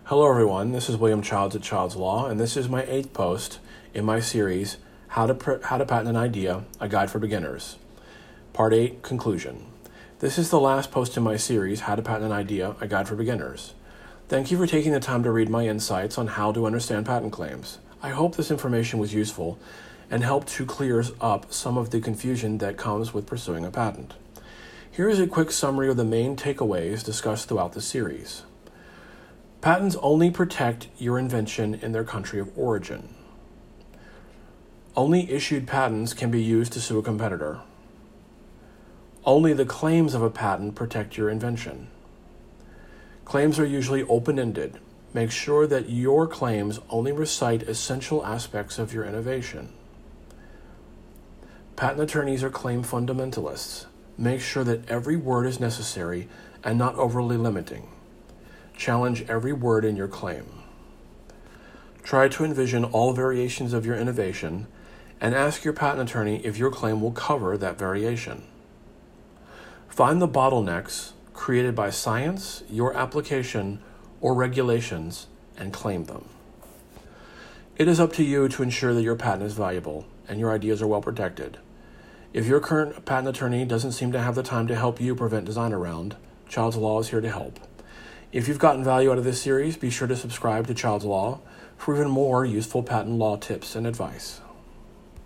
Hello everyone, this is William Childs at Childs Law, and this is my 8th post in my series, How to Patent an Idea, A Guide for Beginners. Part 8, Conclusion. This is the last post in my series, How to Patent an Idea, A Guide for Beginners. Thank you for taking the time to read my insights on how to understand patent claims. I hope this information was useful and helped to clear up some of the confusion that comes with pursuing a patent. Here is a quick summary of the main takeaways discussed throughout the series. Patents only protect your invention in their country of origin. Only issued patents can be used to sue a competitor. Only the claims of a patent protect your invention. Claims are usually open-ended. Make sure that your claims only recite essential aspects of your innovation. Patent attorneys are claim fundamentalists. Make sure that every word is necessary and not overly limiting. Challenge every word in your claim. Try to envision all variations of your innovation and ask your patent attorney if your claim will cover that variation. Find the bottlenecks created by science, your application, or regulations and claim them. It is up to you to ensure that your patent is valuable and your ideas are well protected. If your current patent attorney doesn't seem to have the time to help you prevent design around, Childs Law is here to help. If you've gotten value out of this series, be sure to subscribe to Childs Law for even more useful patent law tips and advice.